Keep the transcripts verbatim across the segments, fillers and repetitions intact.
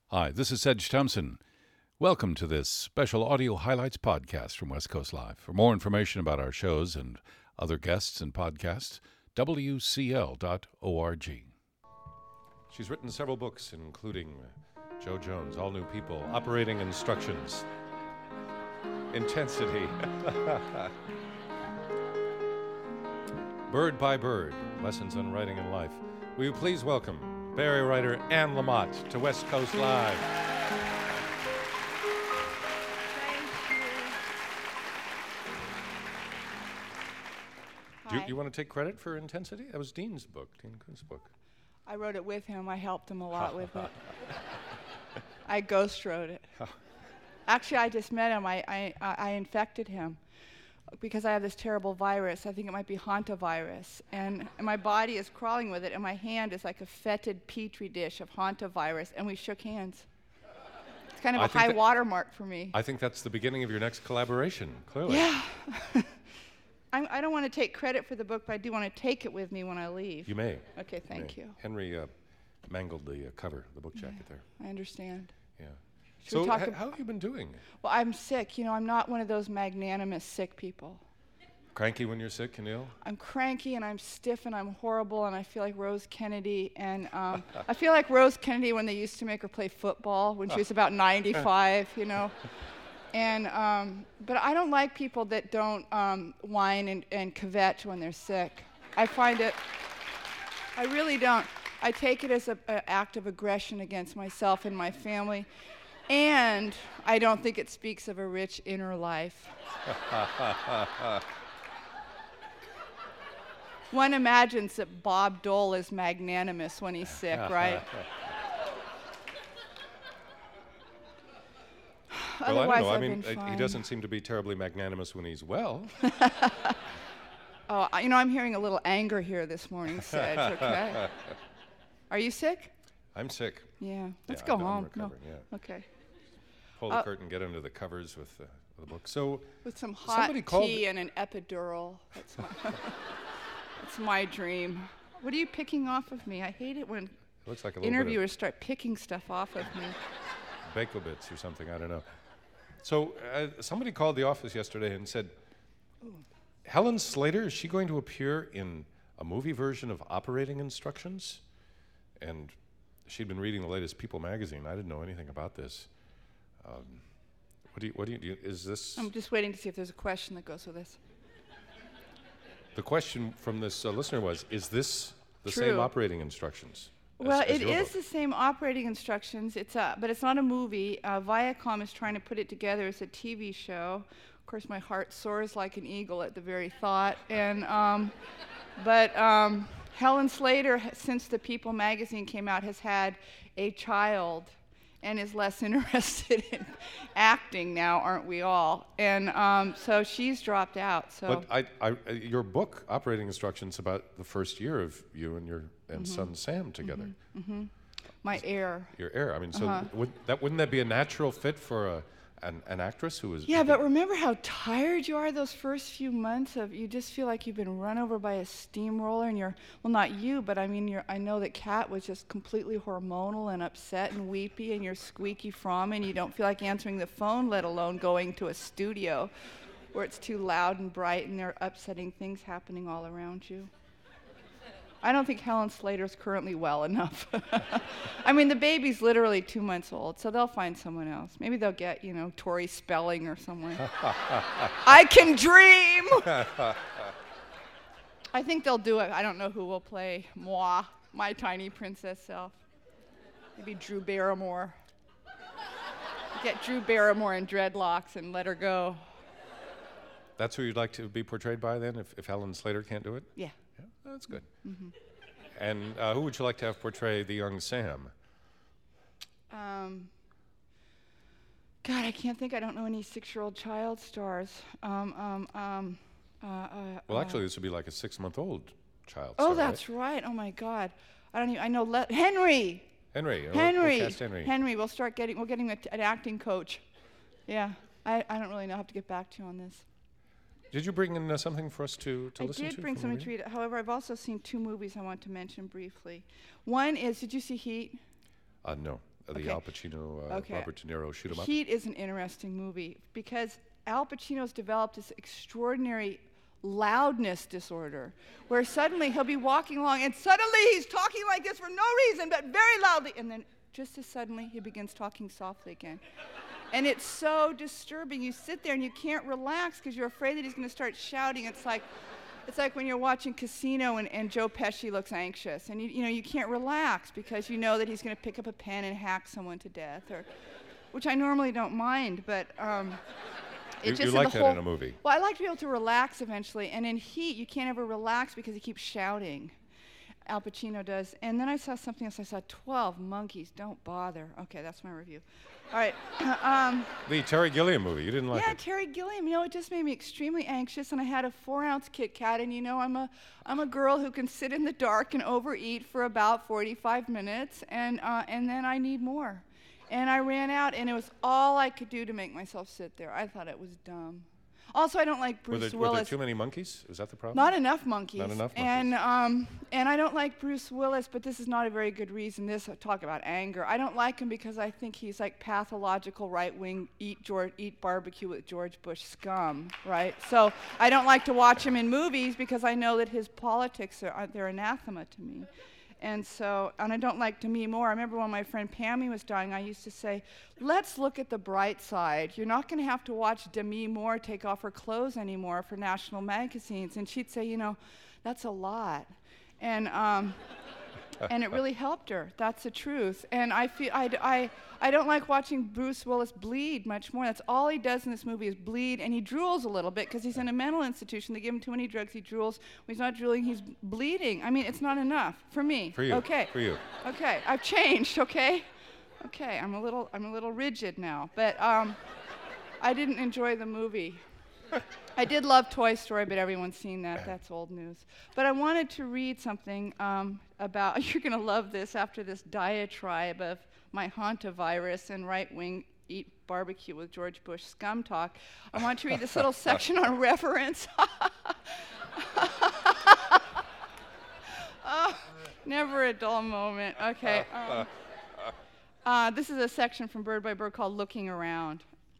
Hi, this is Sedge Thompson. Welcome to this special audio highlights podcast from West Coast Live. For more information about our shows and other guests and podcasts, w c l dot org. She's written several books, including Joe Jones, All New People, Operating Instructions, Intensity, Bird by Bird, Lessons on Writing in Life. Will you please welcome Barry writer Anne Lamott to West Coast Live. Do you, you want to take credit for Intensity? That was Dean's book, Dean Koontz' book. I wrote it with him. I helped him a lot with it. I ghost wrote it. Actually, I just met him. I, I, I infected him because I have this terrible virus. I think it might be hantavirus. And, and my body is crawling with it, and my hand is like a fetid petri dish of hantavirus, and we shook hands. It's kind of I a high that, watermark for me. I think that's the beginning of your next collaboration, clearly. Yeah. I, I don't want to take credit for the book, but I do want to take it with me when I leave. You may. Okay, thank you. Henry uh, mangled the uh, cover, the book jacket there. I understand. Yeah. Should So we talk h- ab- how have you been doing? Well, I'm sick. You know, I'm not one of those magnanimous sick people. Cranky when you're sick and ill? I'm cranky and I'm stiff and I'm horrible and I feel like Rose Kennedy. And um, I feel like Rose Kennedy when they used to make her play football when she was about ninety-five, you know. And um, but I don't like people that don't um, whine and, and kvetch when they're sick. I find it, I really don't. I take it as an act of aggression against myself and my family. And I don't think it speaks of a rich inner life. One imagines that Bob Dole is magnanimous when he's sick, right? Well, Otherwise, I don't know. I I've mean, been uh, he fine. doesn't seem to be terribly magnanimous when he's well. Oh, I- you know, I'm hearing a little anger here this morning, Sedge, okay? Are you sick? I'm sick. Yeah. Let's Yeah, go I'm- I'm home. recovering, no. yeah. Okay. Pull the Uh, curtain, get under the covers with the, with the book. So With some hot somebody called tea and an epidural. That's my, that's my dream. What are you picking off of me? I hate it when it looks like a little interviewers start picking stuff off of me. bit of Bakewell or something. I don't know. So uh, somebody called the office yesterday and said, Helen Slater, is she going to appear in a movie version of Operating Instructions? And she'd been reading the latest People magazine. I didn't know anything about this. Um, what do you, what do you, do you, is this? I'm just waiting to see if there's a question that goes with this. The question from this uh, listener was, is this the True. same Operating Instructions? as- Well, as it your is book? the same operating instructions. It's a, but it's not a movie. Uh, Viacom is trying to put it together as a T V show. Of course, my heart soars like an eagle at the very thought. And um, but um, Helen Slater, ha- since the People magazine came out, has had a child and is less interested in acting now, aren't we all? And um, so she's dropped out. So. But I, I, uh, your book, Operating Instructions, about the first year of you and your and Mm-hmm. son Sam together. My heir. Your heir. I mean, so Uh-huh. would that wouldn't that be a natural fit for a an, an actress who is? Yeah, but remember how tired you are those first few months of you just feel like you've been run over by a steamroller and you're, well, not you, but I mean, you're, I know that Kat was just completely hormonal and upset and weepy and you're squeaky from and you don't feel like answering the phone, let alone going to a studio where it's too loud and bright and there are upsetting things happening all around you. I don't think Helen Slater's currently well enough. I mean, the baby's literally two months old, so they'll find someone else. Maybe they'll get, you know, Tori Spelling or someone. I can dream! I think they'll do it. I don't know who will play moi, my tiny princess self. Maybe Drew Barrymore. Get Drew Barrymore in dreadlocks and let her go. That's who you'd like to be portrayed by then, if, if Helen Slater can't do it? Yeah. Yeah, that's good. And uh, who would you like to have portray the young Sam? Um, God, I can't think. I don't know any six-year-old child stars. Um, um, um, uh, uh, Well, uh, actually, this would be like a six-month-old child. Oh, star, that's right. Oh my God. I don't even. I know. Le- Henry. Henry. We'll- Henry. We'll cast Henry. Henry. We'll start getting. We're getting a t- an acting coach. Yeah. I, I don't really know. I have to get back to you on this. Did you bring in uh, something for us to, to I listen to? did bring from something the to read. However, I've also seen two movies I want to mention briefly. One is, did you see Heat? Uh, no. uh, the Okay. Al Pacino, uh, Okay. Robert De Niro shoot 'em up? Heat is an interesting movie because Al Pacino's developed this extraordinary loudness disorder where suddenly he'll be walking along and suddenly he's talking like this for no reason but very loudly, and then just as suddenly he begins talking softly again. And it's so disturbing. You sit there and you can't relax because you're afraid that he's going to start shouting. It's like it's like when you're watching Casino and, and Joe Pesci looks anxious, and you you know you can't relax because you know that he's going to pick up a pen and hack someone to death, or which I normally don't mind, but um, it You, just you in like the that whole, in a movie? Well, I like to be able to relax eventually, and in Heat you can't ever relax because he keeps shouting. Al Pacino does. And then I saw something else. I saw twelve Monkeys. Don't bother. Okay, that's my review. All right. um, The Terry Gilliam movie. You didn't like yeah, it? Terry Gilliam. You know, it just made me extremely anxious, and I had a four-ounce Kit Kat, and you know, I'm a I'm a girl who can sit in the dark and overeat for about forty-five minutes, and uh, and then I need more. And I ran out, and it was all I could do to make myself sit there. I thought it was dumb. Also, I don't like Were Bruce there, were there Willis. too many monkeys? Was that the problem? Not enough monkeys. Not enough And monkeys. um, and I don't like Bruce Willis, but this is not a very good reason. This talk about anger. I don't like him because I think he's like pathological right-wing eat George, eat barbecue with George Bush scum, right? So I don't like to watch him in movies because I know that his politics are are- they're anathema to me. And so, and I don't like Demi Moore. I remember when my friend Pammy was dying, I used to say, let's look at the bright side. You're not going to have to watch Demi Moore take off her clothes anymore for national magazines. And she'd say, you know, that's a lot. And um, and it really helped her. That's the truth. And I feel I, d- I, I don't like watching Bruce Willis bleed much more. That's all he does in this movie is bleed, and he drools a little bit because he's in a mental institution. They give him too many drugs. He drools. When he's not drooling, he's bleeding. I mean, it's not enough for me. For you. Okay. For you. Okay. I've changed. Okay. Okay. I'm a little. I'm a little rigid now, but um, I didn't enjoy the movie. I did love Toy Story, but everyone's seen that. That's old news. But I wanted to read something um, about, you're going to love this after this diatribe of my hantavirus and right-wing eat barbecue with George Bush scum talk. I want to read this little section on reverence. Oh, never a dull moment. Okay. Um, uh, this is a section from Bird by Bird called Looking Around.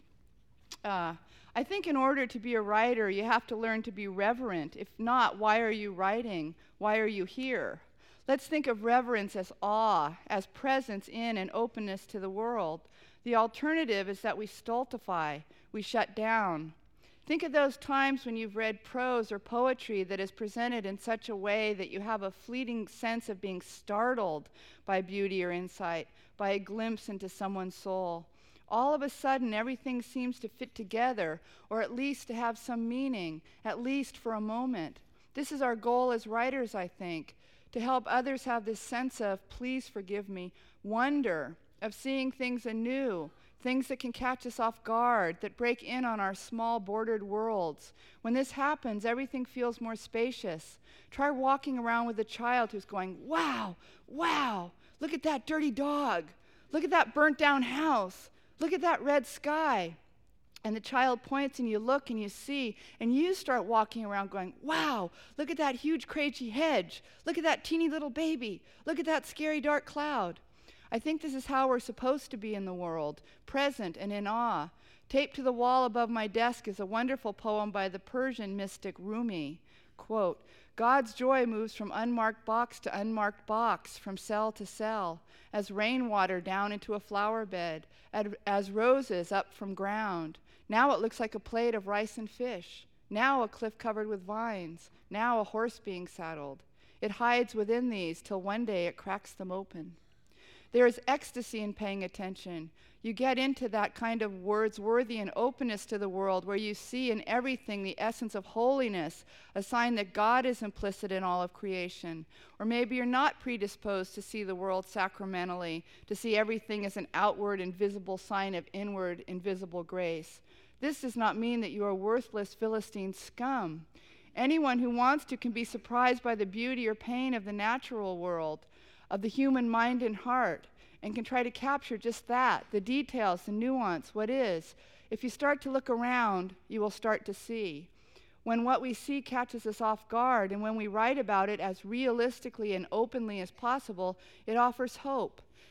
Uh, I think in order to be a writer, you have to learn to be reverent. If not, why are you writing? Why are you here? Let's think of reverence as awe, as presence in and openness to the world. The alternative is that we stultify, we shut down. Think of those times when you've read prose or poetry that is presented in such a way that you have a fleeting sense of being startled by beauty or insight, by a glimpse into someone's soul. All of a sudden, everything seems to fit together, or at least to have some meaning, at least for a moment. This is our goal as writers, I think, to help others have this sense of, please forgive me, wonder, of seeing things anew, things that can catch us off guard, that break in on our small bordered worlds. When this happens, everything feels more spacious. Try walking around with a child who's going, wow, wow, look at that dirty dog. Look at that burnt down house. Look at that red sky. And the child points and you look and you see, and you start walking around going, wow, look at that huge crazy hedge. Look at that teeny little baby. Look at that scary dark cloud. I think this is how we're supposed to be in the world, present and in awe. Taped to the wall above my desk is a wonderful poem by the Persian mystic Rumi. Quote, God's joy moves from unmarked box to unmarked box, from cell to cell, as rainwater down into a flower bed, ad- as roses up from ground. Now it looks like a plate of rice and fish. Now a cliff covered with vines. Now a horse being saddled. It hides within these till one day it cracks them open. There is ecstasy in paying attention. You get into that kind of Wordsworthian openness to the world where you see in everything the essence of holiness, a sign that God is implicit in all of creation. Or maybe you're not predisposed to see the world sacramentally, to see everything as an outward, invisible sign of inward, invisible grace. This does not mean that you are worthless Philistine scum. Anyone who wants to can be surprised by the beauty or pain of the natural world, of the human mind and heart, and can try to capture just that, the details, the nuance, what is. If you start to look around, you will start to see. When what we see catches us off guard, and when we write about it as realistically and openly as possible, it offers hope.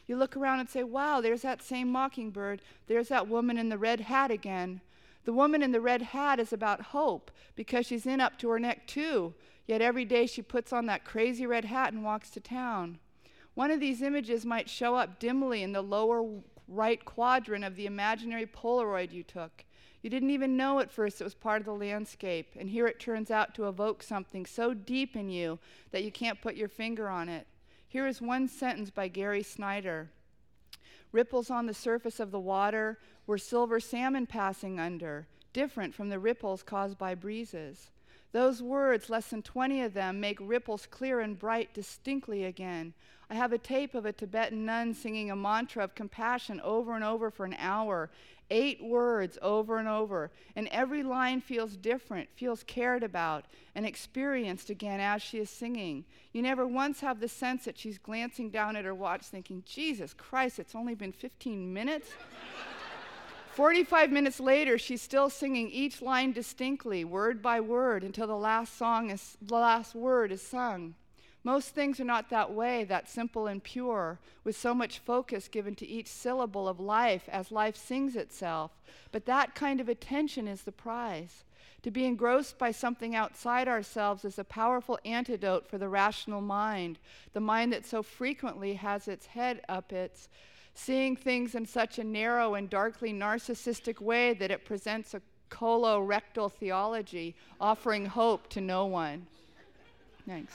You look around and say, wow, there's that same mockingbird. There's that woman in the red hat again. The woman in the red hat is about hope because she's in up to her neck too. Yet every day she puts on that crazy red hat and walks to town. One of these images might show up dimly in the lower right quadrant of the imaginary Polaroid you took. You didn't even know at first it was part of the landscape, and here it turns out to evoke something so deep in you that you can't put your finger on it. Here is one sentence by Gary Snyder. Ripples on the surface of the water were silver salmon passing under, different from the ripples caused by breezes. Those words, less than twenty of them, make ripples clear and bright distinctly again. I have a tape of a Tibetan nun singing a mantra of compassion over and over for an hour, eight words over and over, and every line feels different, feels cared about, and experienced again as she is singing. You never once have the sense that she's glancing down at her watch thinking, Jesus Christ, it's only been fifteen minutes? forty-five minutes later, she's still singing each line distinctly, word by word, until the last song is, the last word is sung. Most things are not that way, that simple and pure, with so much focus given to each syllable of life as life sings itself. But that kind of attention is the prize. To be engrossed by something outside ourselves is a powerful antidote for the rational mind, the mind that so frequently has its head up its, seeing things in such a narrow and darkly narcissistic way that it presents a colorectal theology, offering hope to no one. Thanks.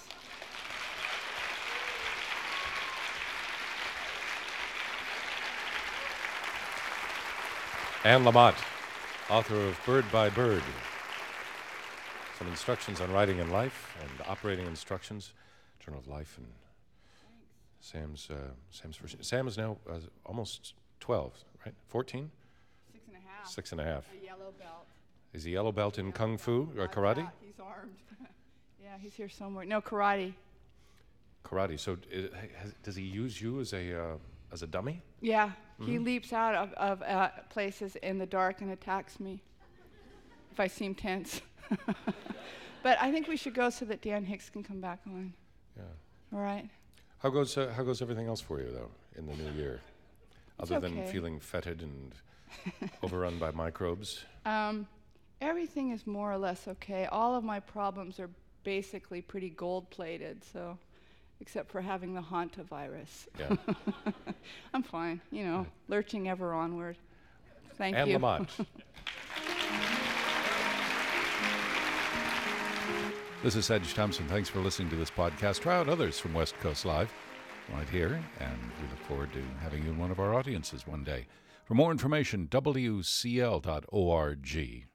Anne Lamott, author of Bird by Bird. Some instructions on writing in life and operating instructions, Journal of Life, and Sam's uh, Sam's first. Sam is now uh, almost twelve, right? fourteen? Six and a half. Six and a half. A yellow belt. Is he yellow belt in Yeah. Kung Fu or Uh, karate? yeah, he's armed. Yeah, he's here somewhere. No, karate. Karate. So uh, has, does he use you as a uh, as a dummy? Yeah, he Mhm. leaps out of, of uh, places in the dark and attacks me if I seem tense. But I think we should go so that Dan Hicks can come back on. Yeah. All right? How goes uh, how goes everything else for you though in the new year, It's other than okay. feeling fetid and overrun by microbes? Um, everything is more or less okay. All of my problems are basically pretty gold-plated, so except for having the hantavirus. Yeah. I'm fine, you know, lurching ever onward. Thank Anne you. Lamott. This is Sedge Thompson. Thanks for listening to this podcast. Try out others from West Coast Live right here, and we look forward to having you in one of our audiences one day. For more information, W C L dot org.